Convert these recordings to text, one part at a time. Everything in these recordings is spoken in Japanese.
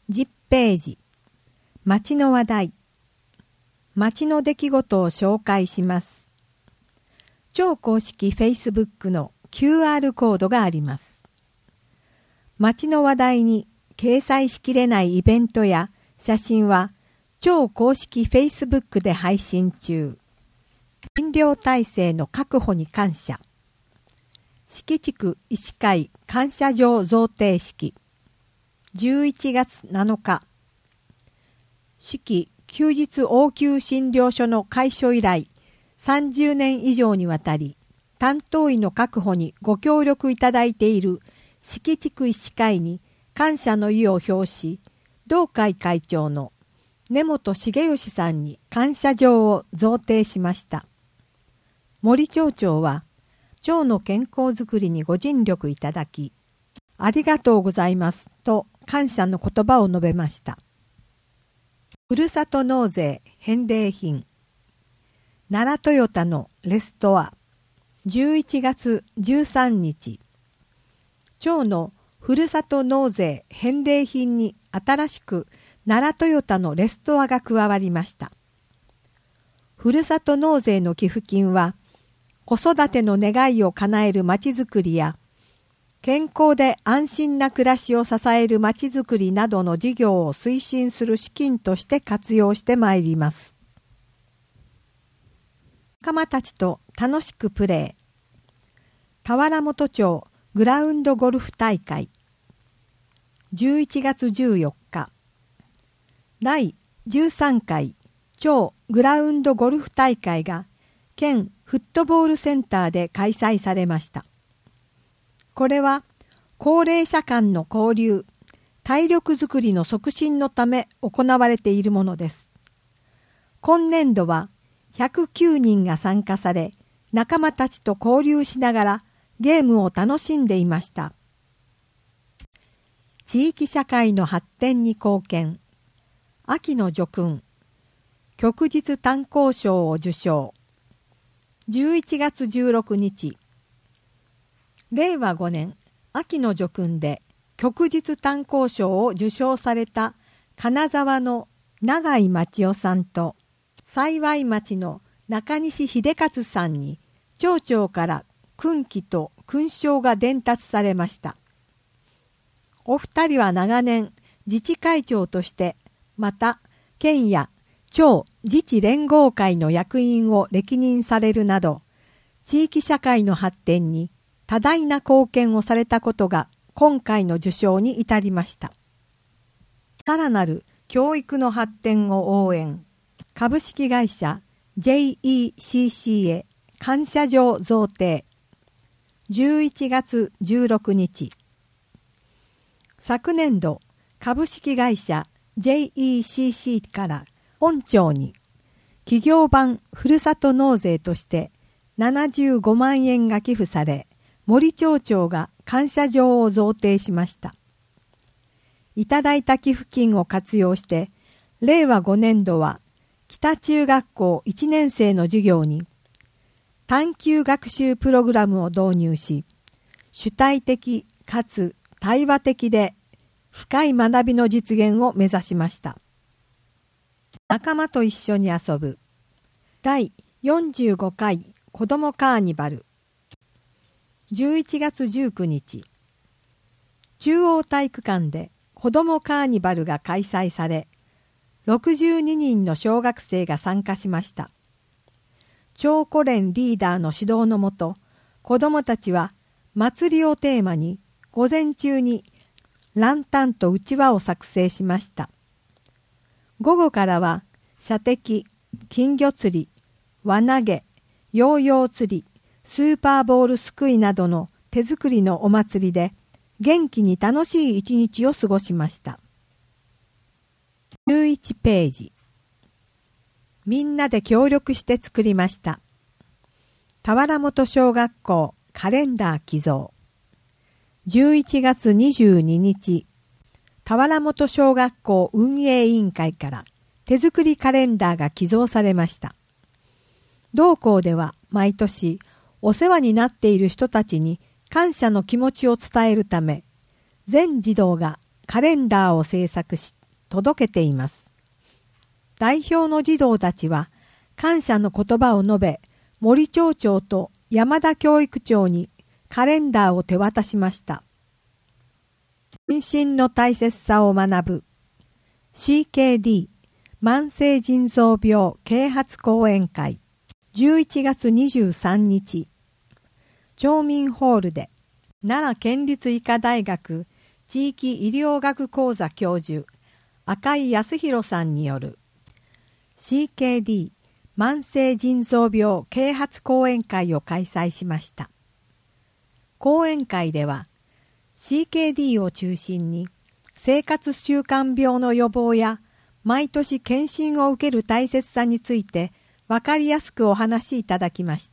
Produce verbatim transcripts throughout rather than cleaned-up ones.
じゅっページ。町の話題。町の出来事を紹介します。超公式 Facebook の キューアール コードがあります。町の話題に掲載しきれないイベントや写真は超公式 Facebook で配信中。診療体制の確保に感謝。四季地区医師会感謝状贈呈式。じゅういちがつなのか。四季休日応急診療所の開所以来さんじゅうねん以上にわたり担当医の確保にご協力いただいている四季地区医師会に感謝の意を表し、同会会長の根本重義さんに感謝状を贈呈しました。森町長は、町の健康づくりにご尽力いただき、ありがとうございますと感謝の言葉を述べました。ふるさと納税返礼品。奈良トヨタのレストア。じゅういちがつじゅうさんにち。町のふるさと納税返礼品に新しく奈良トヨタのレストアが加わりました。ふるさと納税の寄付金は、子育ての願いを叶えるまちづくりや、健康で安心な暮らしを支えるまちづくりなどの事業を推進する資金として活用してまいります。仲間たちと楽しくプレー。田原本町グラウンドゴルフ大会。じゅういちがつじゅうよっか。だいじゅうさんかい町グラウンドゴルフ大会が県フットボールセンターで開催されました。これは高齢者間の交流、体力づくりの促進のため行われているものです。今年度はひゃくきゅうにんが参加され、仲間たちと交流しながらゲームを楽しんでいました。地域社会の発展に貢献。秋の叙勲。旭日炭鉱賞を受賞。じゅういちがつじゅうろくにち。れいわごねん秋の叙勲で旭日炭鉱賞を受賞された金沢の永井町夫さんと幸町の中西秀勝さんに町長から勲旗と勲章が伝達されました。お二人は長年自治会長としてまた県や町自治連合会の役員を歴任されるなど地域社会の発展に多大な貢献をされたことが今回の受賞に至りました。さらなる教育の発展を応援。株式会社 ジェイイーシーシー へ感謝状贈呈。じゅういちがつじゅうろくにち。昨年度株式会社 ジェイイーシーシー から本町に企業版ふるさと納税としてななじゅうごまんえんが寄付され、森町長が感謝状を贈呈しました。いただいた寄付金を活用して、れいわごねんどは北中学校いちねんせいの授業に探究学習プログラムを導入し、主体的かつ対話的で深い学びの実現を目指しました。仲間と一緒に遊ぶだいよんじゅうごかい子どもカーニバル。じゅういちがつじゅうくにち、中央体育館で子どもカーニバルが開催され、ろくじゅうににんの小学生が参加しました。町古連リーダーの指導のもと、子どもたちは祭りをテーマに午前中にランタンとうちわを作成しました。午後からは射的、金魚釣り、輪投げ、ヨーヨー釣り、スーパーボールすくいなどの手作りのお祭りで元気に楽しい一日を過ごしました。じゅういちページ。みんなで協力して作りました。田原本小学校カレンダー寄贈。じゅういちがつにじゅうににち、田原本小学校運営委員会から手作りカレンダーが寄贈されました。同校では毎年お世話になっている人たちに感謝の気持ちを伝えるため、全児童がカレンダーを制作し、 届けています。代表の児童たちは感謝の言葉を述べ、森町長と山田教育長にカレンダーを手渡しました。心身の大切さを学ぶ シーケーディー 慢性腎臓病啓発講演会じゅういちがつにじゅうさんにち、町民ホールで奈良県立医科大学地域医療学講座教授赤井康弘さんによる シーケーディー 慢性腎臓病啓発講演会を開催しました。講演会では シーケーディー を中心に生活習慣病の予防や毎年検診を受ける大切さについて分かりやすくお話しいただきました。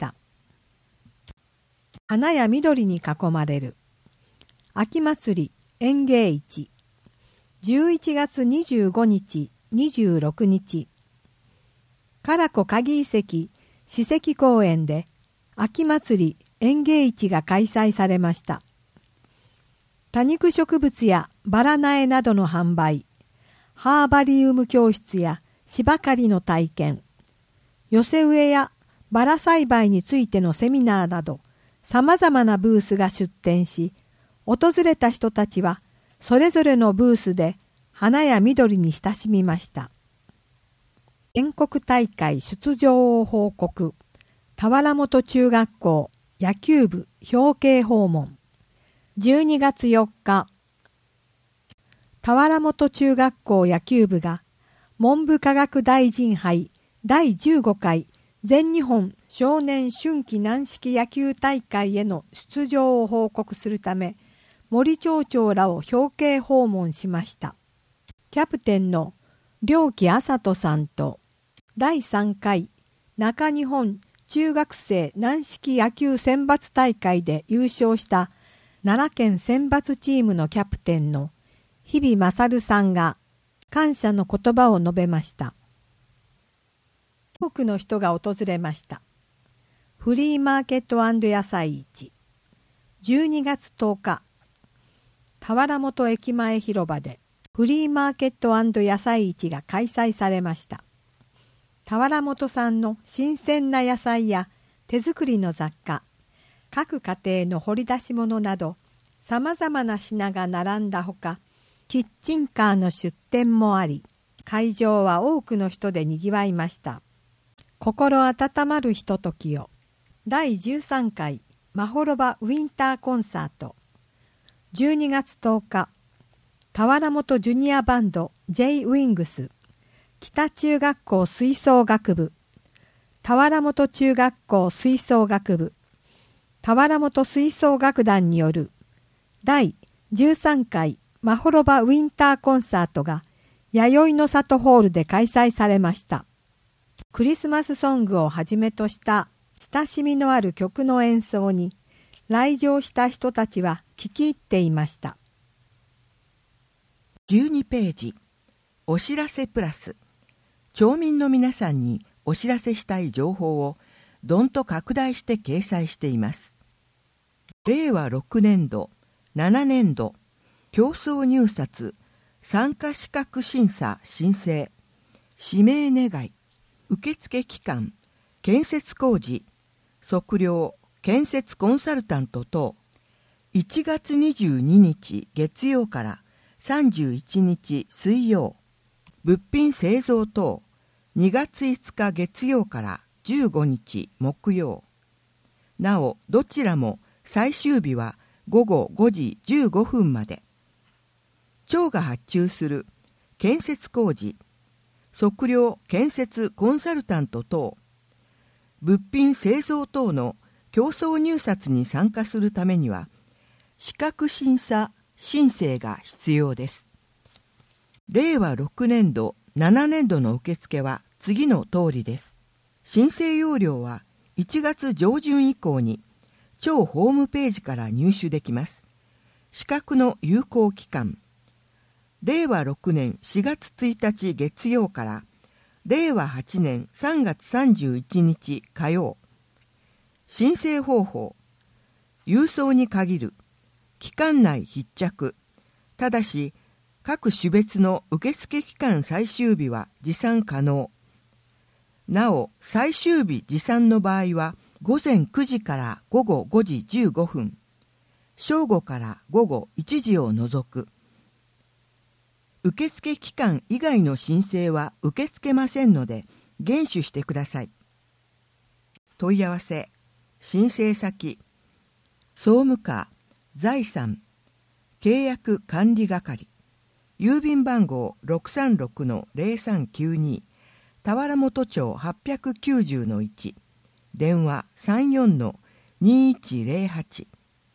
花や緑に囲まれる秋祭り園芸市じゅういちがつにじゅうごにち、にじゅうろくにち唐子鍵遺跡史跡公園で秋祭り園芸市が開催されました。多肉植物やバラ苗などの販売、ハーバリウム教室や芝刈りの体験、寄せ植えやバラ栽培についてのセミナーなど、さまざまなブースが出展し、訪れた人たちはそれぞれのブースで花や緑に親しみました。全国大会出場を報告、田原本中学校野球部表敬訪問。じゅうにがつよっか、田原本中学校野球部が文部科学大臣杯だいじゅうごかい全日本少年春季軟式野球大会への出場を報告するため、森町長らを表敬訪問しました。キャプテンの良木麻人さんとだいさんかい中日本中学生軟式野球選抜大会で優勝した奈良県選抜チームのキャプテンの日比勝さんが感謝の言葉を述べました。多くの人が訪れました。フリーマーケット&野菜市じゅうにがつとおか、田原本駅前広場でフリーマーケット&野菜市が開催されました。田原本産の新鮮な野菜や手作りの雑貨、各家庭の掘り出し物などさまざまな品が並んだほか、キッチンカーの出店もあり、会場は多くの人でにぎわいました。心温まるひとときをだいじゅうさんかいまほろばウィンターコンサートじゅうにがつとおか、田原本ジュニアバンド J ウィングス北中学校吹奏楽部、田原本中学校吹奏楽部、田原本吹奏楽団によるだいじゅうさんかいまほろばウィンターコンサートが弥生の里ホールで開催されました。クリスマスソングをはじめとした親しみのある曲の演奏に来場した人たちは聞き入っていました。 じゅうにページ、お知らせプラス。町民の皆さんにお知らせしたい情報をどんと拡大して掲載しています。れいわろくねんど、ななねんど、競争入札、参加資格審査申請、指名願い、受付期間、建設工事、測量、建設コンサルタント等、いちがつにじゅうににち月曜からさんじゅういちにち水曜、物品製造等、にがついつか月曜からじゅうごにち木曜。なお、どちらも最終日はごごごじじゅうごふんまで。町が発注する建設工事、測量建設コンサルタント等、物品製造等の競争入札に参加するためには、資格審査申請が必要です。れいわろくねんど、ななねんどの受付は次の通りです。申請要領はいちがつじょうじゅん以降に町ホームページから入手できます。資格の有効期間、れいわろくねんしがつついたち月曜かられいわはちねんさんがつさんじゅういちにち火曜。申請方法、郵送に限る、期間内必着、ただし各種別の受付期間最終日は持参可能。なお、最終日持参の場合は、ごぜんくじからごごごじじゅうごふん、正午からごごいちじを除く。受付期間以外の申請は受け付けませんので、厳守してください。問い合わせ、申請先、総務課、財産、契約管理係、郵便番号 ろくさんろくのゼロさんきゅうに、田原本町 はっぴゃくきゅうじゅうのいち、電話 さんよんのにいちゼロはち。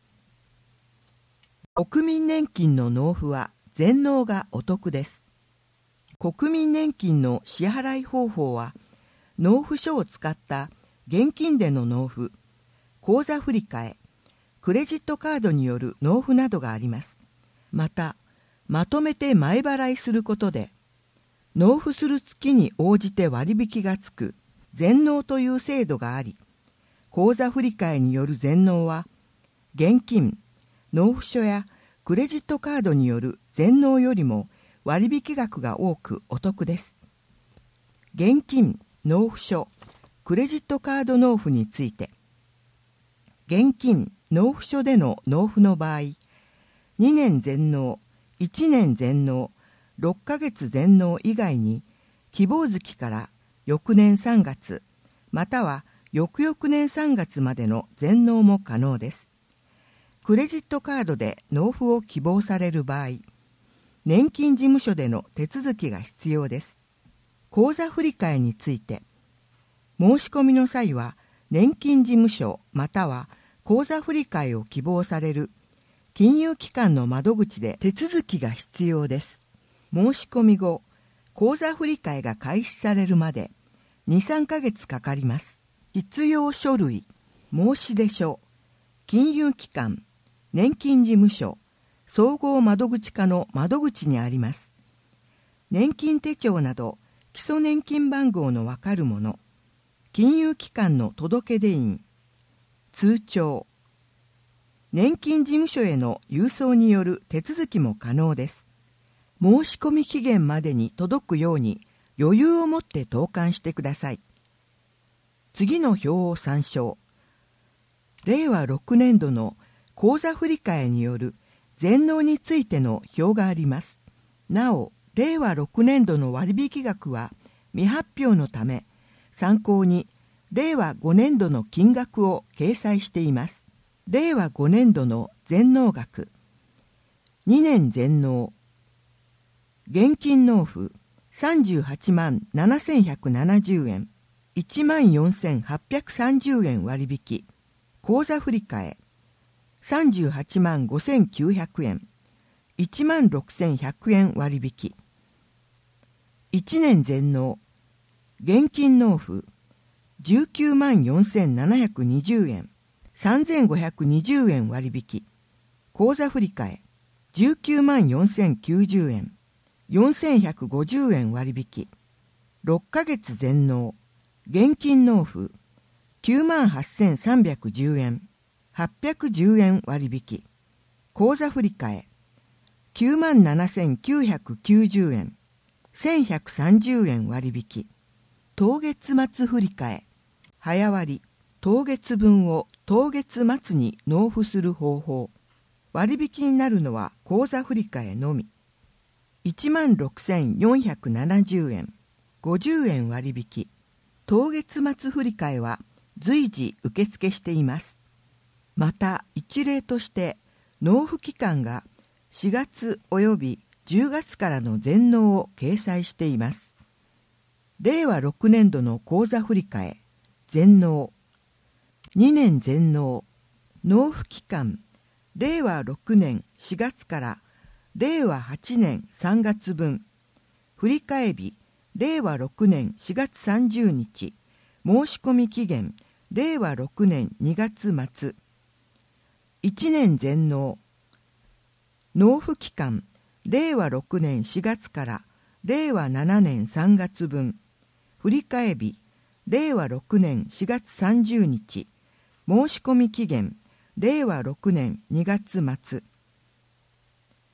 国民年金の納付は全納がお得です。国民年金の支払い方法は、納付書を使った現金での納付、口座振替、クレジットカードによる納付などがあります。また、まとめて前払いすることで、納付する月に応じて割引がつく全納という制度があり、口座振替による全納は、現金、納付書やクレジットカードによる全納よりも割引額が多くお得です。現金、納付書、クレジットカード納付について、現金、納付書での納付の場合、にねん全納、いちねん全納、ろっかげつ全納以外に、希望月から翌年さんがつ、または翌々年さんがつまでの全納も可能です。クレジットカードで納付を希望される場合、年金事務所での手続きが必要です。口座振替について、申し込みの際は、年金事務所または口座振替を希望される金融機関の窓口で手続きが必要です。申し込み後、口座振替が開始されるまでに、さんかげつかかります。必要書類、申出書、金融機関、年金事務所、総合窓口課の窓口にあります。年金手帳など基礎年金番号のわかるもの、金融機関の届出印、通帳、年金事務所への郵送による手続きも可能です。申し込み期限までに届くように余裕を持って投函してください。次の表を参照。れいわろくねんどの口座振替による全納についての表があります。なお、れいわろくねんどの割引額は未発表のため、参考にれいわごねんどの金額を掲載しています。れいわごねんどの全納額、にねん全納、現金納付さんじゅうはちまんななせんひゃくななじゅうえん、いちまんよんせんはっぴゃくさんじゅうえん割引、口座振替さんじゅうはちまんごせんきゅうひゃくえん、いちまんろくせんひゃくえん割引、いちねん全納、現金納付じゅうきゅうまんよんせんななひゃくにじゅうえん、さんぜんごひゃくにじゅうえん割引、口座振替じゅうきゅうまんよんせんきゅうじゅうえん、よんせんひゃくごじゅうえん割引、ろっかげつ全納、現金納付きゅうまんはっせんさんびゃくじゅうえん、はっぴゃくじゅうえん割引、口座振替きゅうまんななせんきゅうひゃくきゅうじゅうえん、せんひゃくさんじゅうえん割引、当月末振替、早割、当月分を当月末に納付する方法。割引になるのは口座振替のみ。いちまんろくせんよんひゃくななじゅうえん、ごじゅうえん割引。当月末振替は随時受付しています。また一例として納付期間がしがつおよびじゅうがつからの全納を掲載しています。れいわろくねんどの口座振替、全納、にねん全納、納付期間、れいわろくねんしがつかられいわはちねんさんがつぶん、振替日、れいわろくねんしがつさんじゅうにち、申し込み期限、れいわろくねんにがつまつ、いちねん全納、納付期間、れいわろくねんしがつかられいわななねんさんがつぶん、振替日、れいわろくねんしがつさんじゅうにち、申し込み期限、れいわろくねんにがつまつ、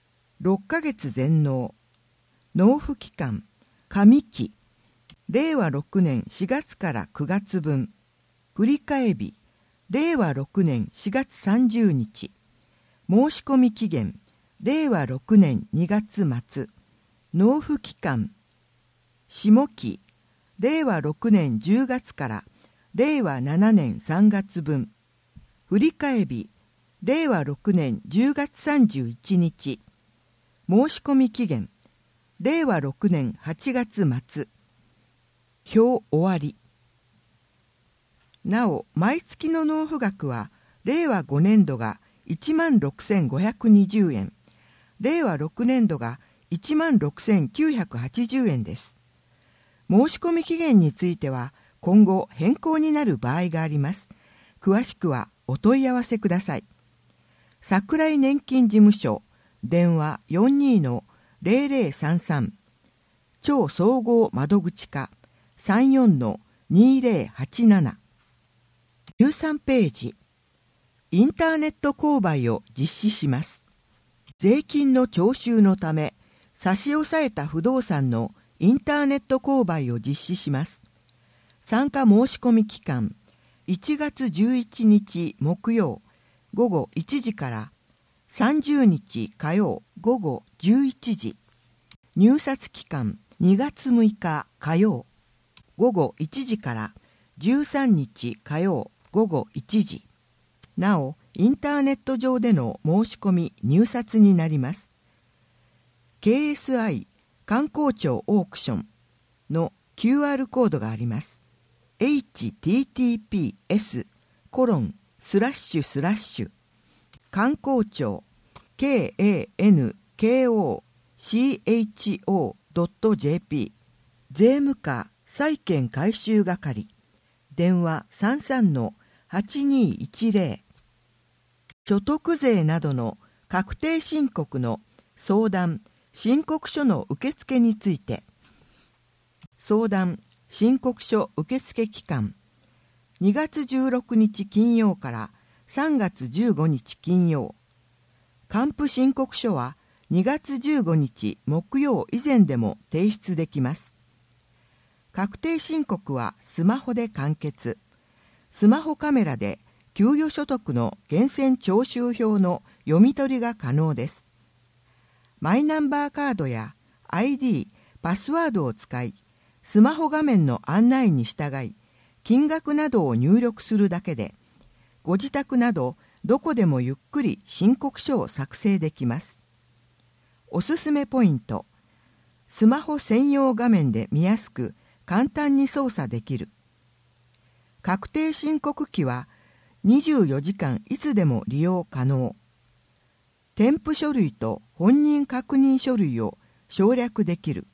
ろっかげつ全納、納付期間、上期、れいわろくねんしがつからくがつぶん、振替日、れいわろくねんしがつさんじゅうにち、申し込み期限、れいわろくねんにがつまつ、納付期間、下期、れいわろくねんじゅうがつかられいわななねんさんがつぶん、振替日、れいわろくねんじゅうがつさんじゅういちにち、申し込み期限、れいわろくねんはちがつまつ、表終わり。なお、毎月の納付額は、れいわごねんどがいちまんろくせんごひゃくにじゅうえん、れいわろくねんどがいちまんろくせんきゅうひゃくはちじゅうえんです。申し込み期限については、今後変更になる場合があります。詳しくはお問い合わせください。桜井年金事務所、電話 よんにーのぜろぜろさんさん、超総合窓口課 さんよんのにぜろはちなな。じゅうさんページ、インターネット購買を実施します。税金の徴収のため、差し押さえた不動産のインターネット購買を実施します。参加申し込み期間、いちがつじゅういちにち木曜ごごいちじからさんじゅうにち火曜ごごじゅういちじ。入札期間、にがつむいか火曜ごごいちじからじゅうさんにち火曜ごごいちじ。なお、インターネット上での申し込み入札になります。ケーエスアイ 観光庁オークションの キューアール コードがあります。エイチティーティーピーエスコロンスラッシュスラッシュ観光庁 ケーエーエヌケーオーシーエイチオードットジェーピー 税務課債権回収係、電話 さんさんのはちにーいちぜろ。所得税などの確定申告の相談・申告書の受付について、相談・申告書受付期間、にがつじゅうろくにち金曜からさんがつじゅうごにち金曜。還付申告書はにがつじゅうごにち木曜以前でも提出できます。確定申告はスマホで完結。スマホカメラで給与所得の源泉徴収票の読み取りが可能です。マイナンバーカードや アイディー、パスワードを使い、スマホ画面の案内に従い、金額などを入力するだけで、ご自宅などどこでもゆっくり申告書を作成できます。おすすめポイント。スマホ専用画面で見やすく、簡単に操作できる。確定申告機はにじゅうよじかんいつでも利用可能。添付書類と本人確認書類を省略できる。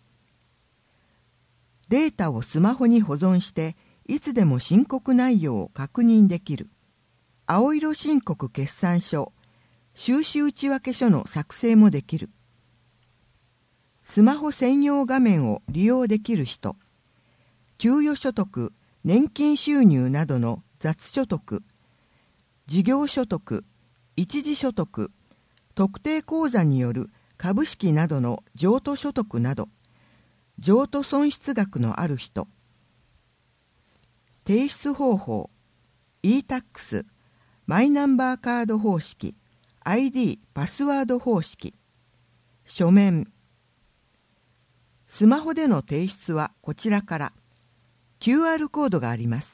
データをスマホに保存していつでも申告内容を確認できる。青色申告決算書、収支内訳書の作成もできる。スマホ専用画面を利用できる人、給与所得、年金収入などの雑所得、事業所得、一時所得、特定口座による株式などの譲渡所得など、譲渡損失額のある人。提出方法、イータックス、マイナンバーカード方式、アイディー、パスワード方式。書面。スマホでの提出はこちらから。キューアール コードがあります。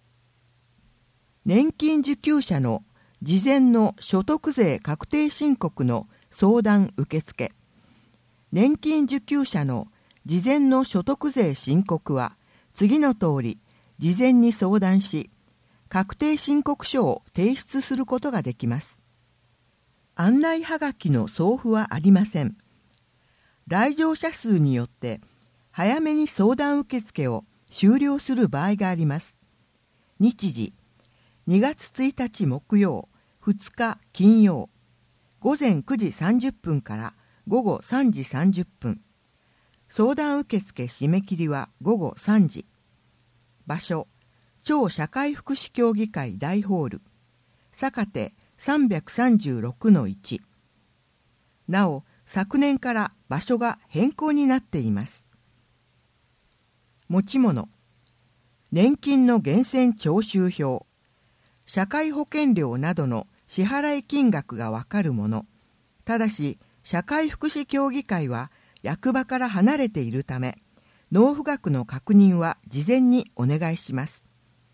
年金受給者の事前の所得税確定申告の相談受付。年金受給者の事前の所得税申告は次の通り事前に相談し、確定申告書を提出することができます。案内はがきの送付はありません。来場者数によって早めに相談受付を終了する場合があります。日時、にがつついたち木曜、ふつか金曜、ごぜんくじさんじゅっぷんからごごさんじさんじゅっぷん。相談受付締め切りはごごさんじ。場所、超社会福祉協議会大ホール、坂手 さんびゃくさんじゅうろくのいち。なお、 昨年から場所が変更になっています。持ち物、年金の源泉徴収票、社会保険料などの支払い金額がわかるもの。ただし、社会福祉協議会は役場から離れているため、納付額の確認は事前にお願いします。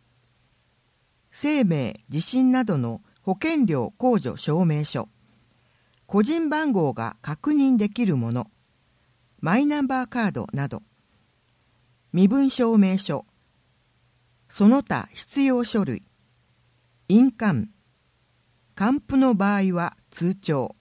生命、地震などの保険料控除証明書、個人番号が確認できるもの、マイナンバーカードなど、身分証明書、その他必要書類、印鑑、還付の場合は通帳。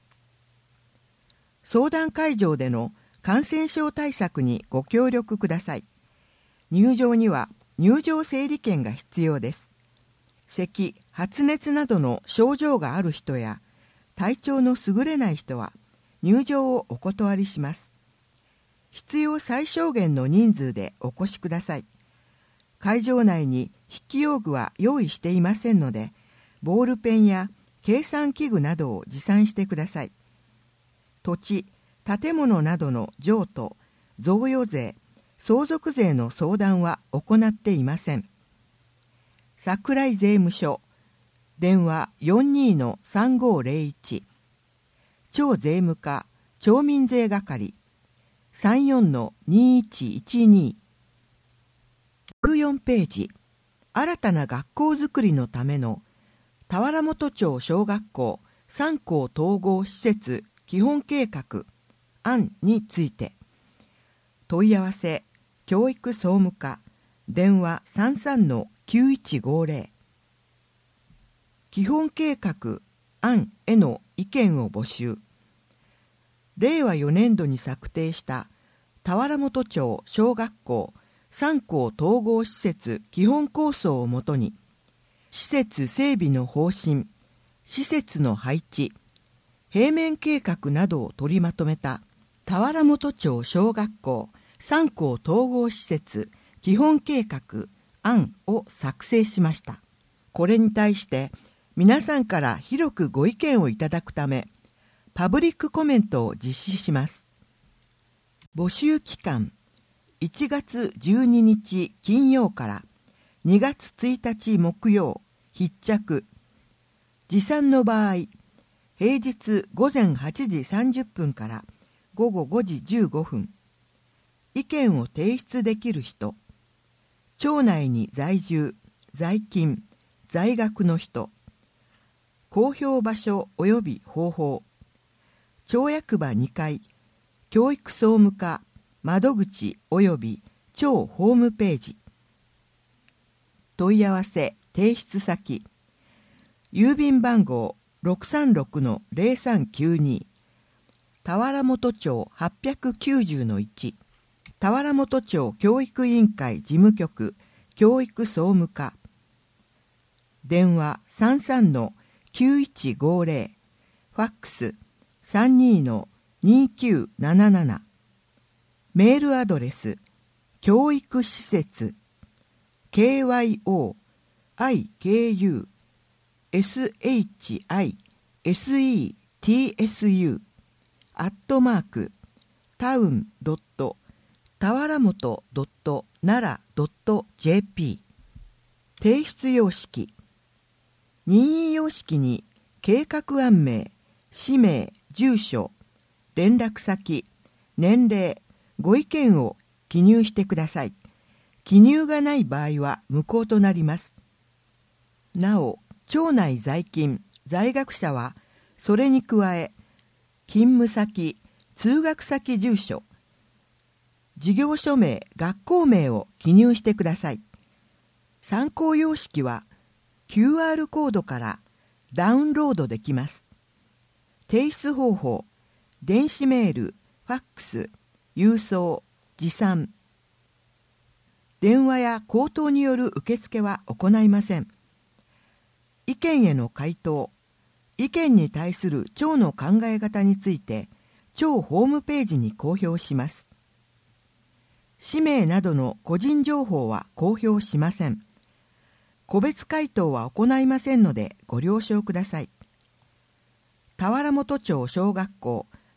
相談会場での感染症対策にご協力ください。入場には入場整理券が必要です。咳、発熱などの症状がある人や体調の優れない人は入場をお断りします。必要最小限の人数でお越しください。会場内に筆記用具は用意していませんので、ボールペンや計算器具などを持参してください。土地、建物などの譲渡、贈与税、相続税の相談は行っていません。桜井税務署、電話 よんにーのさんごーぜろいち、町税務課、町民税係、さんよんのにいちいちに。じゅうよんページ、新たな学校づくりのための田原本町小学校さん校統合施設基本計画案について、問い合わせ教育総務課、電話 さんさんのきゅういちごぜろ。基本計画案への意見を募集。れいわよねんどに策定した田原本町小学校さん校統合施設基本構想をもとに、施設整備の方針、施設の配置、平面計画などを取りまとめた田原本町小学校さん校統合施設基本計画案を作成しました。これに対して皆さんから広くご意見をいただくため、パブリックコメントを実施します。募集期間、いちがつじゅうににち金曜からにがつついたち木曜、必着。持参の場合、平日ごぜんはちじさんじゅっぷんからごごごじじゅうごふん。意見を提出できる人、町内に在住、在勤、在学の人、公表場所及び方法、町役場にかい、教育総務課窓口及び町ホームページ。問い合わせ提出先、郵便番号 ろくさんろくのぜろさんきゅうに、田原本町 はっぴゃくきゅうじゅうのいち、田原本町教育委員会事務局教育総務課、電話 さんさんのきゅういちごぜろ、ファックス さんにーのにきゅうなななな、メールアドレス教育施設 ケーワイオーアイケーユーエスエイチアイエスイーティーエスユー アットマークタウンドット田原本ドット奈良ドット ジェーピー。 提出様式、任意様式に計画案名、氏名、住所、連絡先、年齢、ご意見を記入してください。記入がない場合は無効となります。なお、町内在勤、在学者はそれに加え、勤務先、通学先住所、事業所名、学校名を記入してください。参考様式は キューアール コードからダウンロードできます。提出方法、電子メール、ファックス、郵送、持参。電話や口頭による受付は行いません。意見への回答、意見に対する町の考え方について町ホームページに公表します。氏名などの個人情報は公表しません。個別回答は行いませんのでご了承ください。田原本町小学校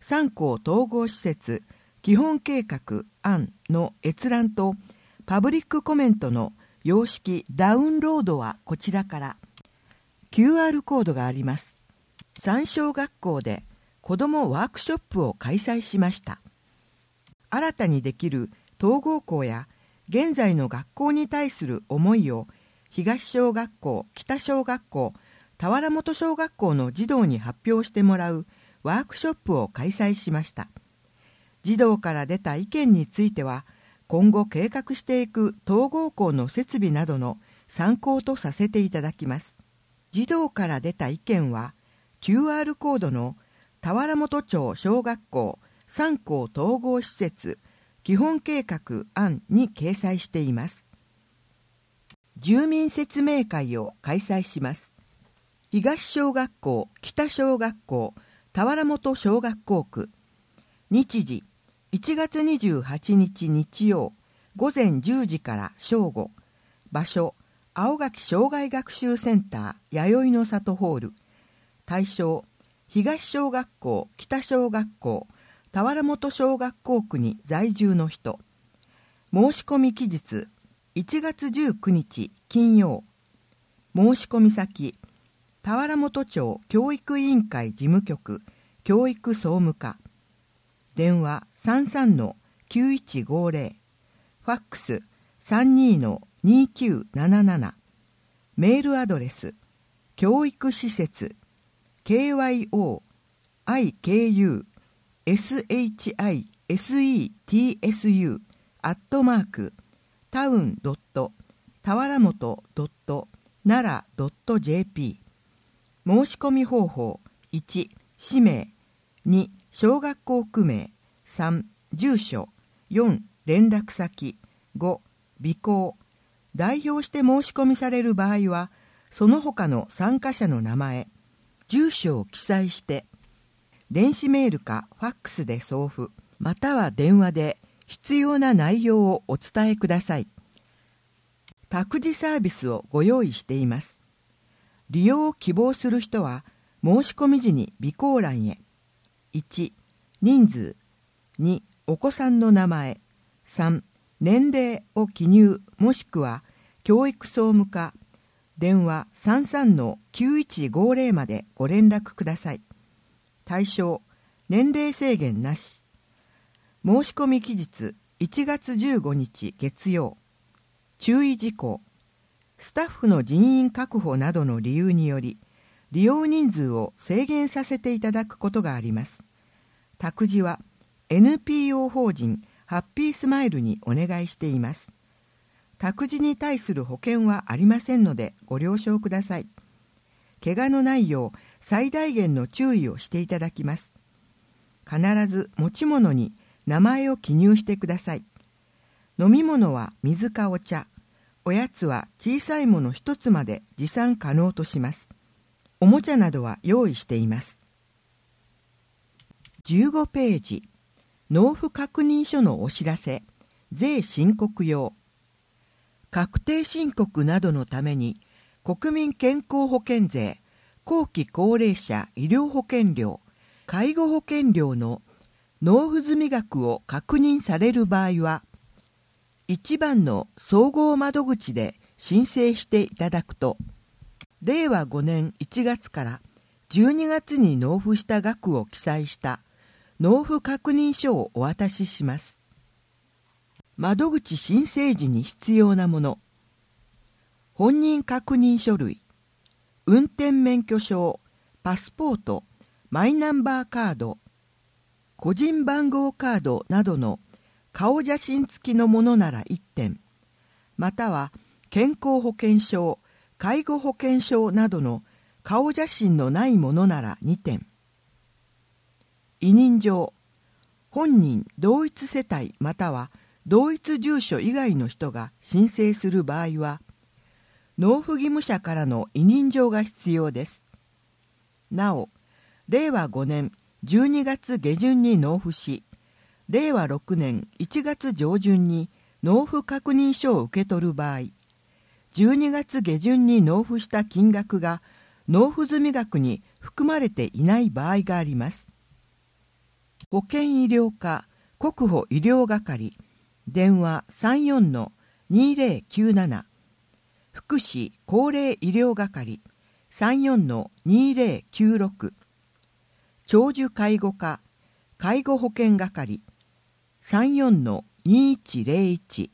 三校統合施設基本計画案の閲覧とパブリックコメントの様式ダウンロードはこちらから。 キューアール コードがあります。三小学校で子どもワークショップを開催しました。新たにできる統合校や現在の学校に対する思いを東小学校、北小学校、田原本小学校の児童に発表してもらうワークショップを開催しました。児童から出た意見については、今後計画していく統合校の設備などの参考とさせていただきます。児童から出た意見は、キューアール コードの田原本町小学校三校統合施設基本計画案に掲載しています。住民説明会を開催します。東小学校、北小学校、田原本小学校区。日時、いちがつにじゅうはちにち日曜、午前じゅうじから正午。場所、青垣障害学習センター、弥生の里ホール。対象、東小学校、北小学校、田原本小学校区に在住の人。申し込み期日、いちがつじゅうくにち金曜。申し込み先、田原本町教育委員会事務局教育総務課。電話 さんさんのきゅういちごゼロ。ファックス さんにのにきゅうなななな。メールアドレス、教育施設 ケーワイオーアイケーユーエスエイチアイエスイーティーエスユー アットマークタウンドット田原本ドット奈良ドット ジェーピー。申し込み方法、いち氏名、に小学校区名、さん住所、よん連絡先、ご備考。代表して申し込みされる場合は、その他の参加者の名前、住所を記載して、電子メールかファックスで送付、または電話で必要な内容をお伝えください。託児サービスをご用意しています。利用を希望する人は、申し込み時に備考欄へ、いち人数、にお子さんの名前、さん年齢を記入もしくは教育総務課、電話 さんさんのきゅういちごゼロ までご連絡ください。対象、年齢制限なし。申し込み期日、いちがつじゅうごにち月曜。注意事項。スタッフの人員確保などの理由により、利用人数を制限させていただくことがあります。託児は エヌピーオー 法人ハッピースマイルにお願いしています。託児に対する保険はありませんのでご了承ください。怪我のないよう最大限の注意をしていただきます。必ず持ち物に名前を記入してください。飲み物は水かお茶、おやつは小さいもの一つまで持参可能とします。おもちゃなどは用意しています。じゅうごページ、納付確認書のお知らせ、税申告用。確定申告などのために、国民健康保険税、後期高齢者医療保険料、介護保険料の納付済額を確認される場合は、いちばんの総合窓口で申請していただくと、れいわごねんいちがつからじゅうにがつに納付した額を記載した納付確認書をお渡しします。窓口申請時に必要なもの。本人確認書類、運転免許証、パスポート、マイナンバーカード、個人番号カードなどの顔写真付きのものならいってん、または健康保険証、介護保険証などの顔写真のないものならにてん。委任状、本人同一世帯または同一住所以外の人が申請する場合は、納付義務者からの委任状が必要です。なお、れいわごねんじゅうにがつげじゅんに納付し、れいわろくねんいちがつじょうじゅんに納付確認書を受け取る場合、じゅうにがつげじゅんに納付した金額が納付済額に含まれていない場合があります。 保健医療課国保医療係電話 さんよんのにぜろきゅうなな 福祉高齢医療係 さんよんのにぜろきゅうろく 長寿介護課介護保険係 さんよんのにいちぜろいち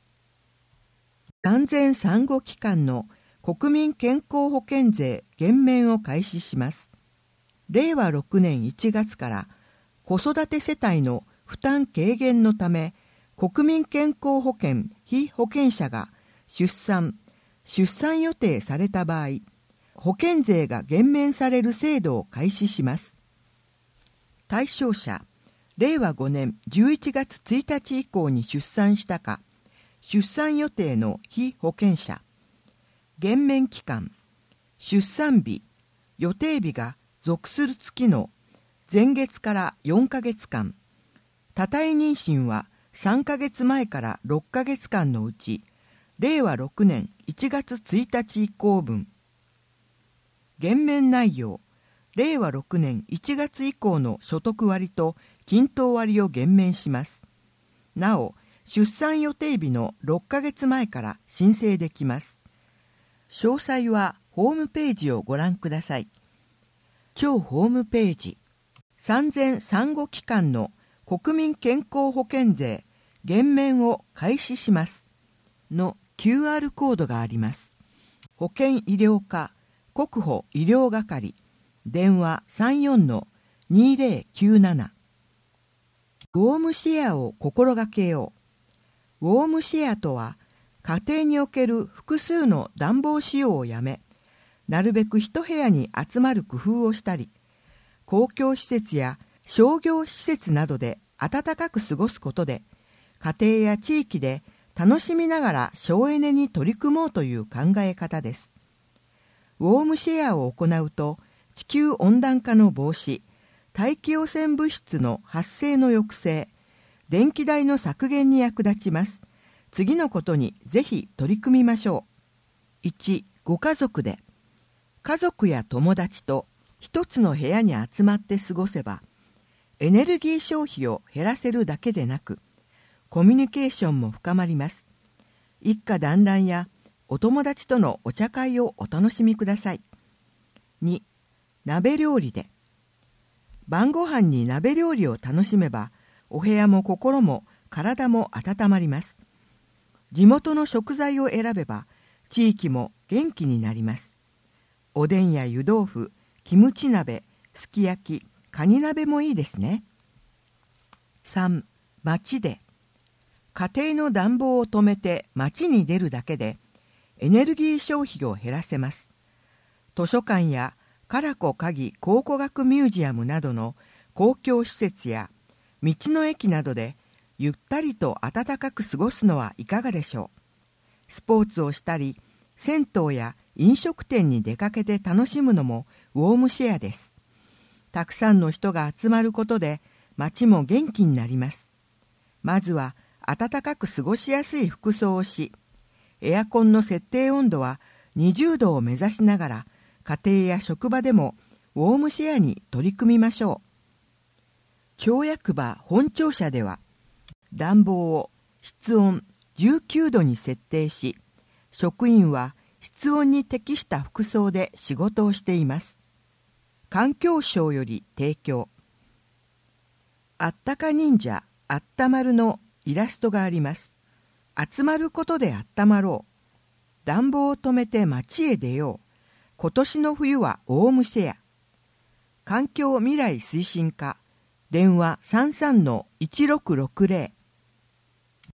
産前産後期間の国民健康保険税減免を開始します。れいわろくねんいちがつから子育て世帯の負担軽減のため、国民健康保険被保険者が出産、出産予定された場合、保険税が減免される制度を開始します。対象者、れいわごねんじゅういちがつついたち以降に出産したか、出産予定の被保険者。減免期間、出産日、予定日が属する月の前月からよんかげつかん、多胎妊娠はさんかげつまえからろっかげつかんのうち、れいわろくねんいちがつついたち以降分。減免内容、れいわろくねんいちがつ以降の所得割と均等割を減免します。なお、出産予定日のろっかげつまえから申請できます。詳細はホームページをご覧ください。超ホームページ、産前産後期間の国民健康保険税減免を開始しますの キューアール コードがあります。保健医療課国保医療係電話 さんよんのにぜろきゅうなな ウォームシェアを心がけよう。ウォームシェアとは、家庭における複数の暖房使用をやめ、なるべく一部屋に集まる工夫をしたり、公共施設や商業施設などで暖かく過ごすことで、家庭や地域で楽しみながら省エネに取り組もうという考え方です。ウォームシェアを行うと、地球温暖化の防止、大気汚染物質の発生の抑制、電気代の削減に役立ちます。次のことにぜひ取り組みましょう。いち、ご家族で。家族や友達と一つの部屋に集まって過ごせば、エネルギー消費を減らせるだけでなく、コミュニケーションも深まります。一家団らんやお友達とのお茶会をお楽しみください。に、鍋料理で。晩ご飯に鍋料理を楽しめば、お部屋も心も体も温まります。地元の食材を選べば、地域も元気になります。おでんや湯豆腐、キムチ鍋、すき焼き、カニ鍋もいいですね。さん、街で。家庭の暖房を止めて街に出るだけで、エネルギー消費を減らせます。図書館やカラコ鍵考古学ミュージアムなどの公共施設や道の駅などでゆったりと暖かく過ごすのはいかがでしょう。スポーツをしたり、銭湯や飲食店に出かけて楽しむのもウォームシェアです。たくさんの人が集まることで街も元気になります。まずは暖かく過ごしやすい服装をし、エアコンの設定温度はにじゅうどを目指しながら、家庭や職場でもウォームシェアに取り組みましょう。町役場本庁舎では、暖房を室温じゅうきゅうどに設定し、職員は室温に適した服装で仕事をしています。環境省より提供。あったか忍者あったまるのイラストがあります。集まることであったまろう。暖房を止めて街へ出よう。今年の冬はウォームシェア。環境未来推進課。電話 さんさんのいちろくろくぜろ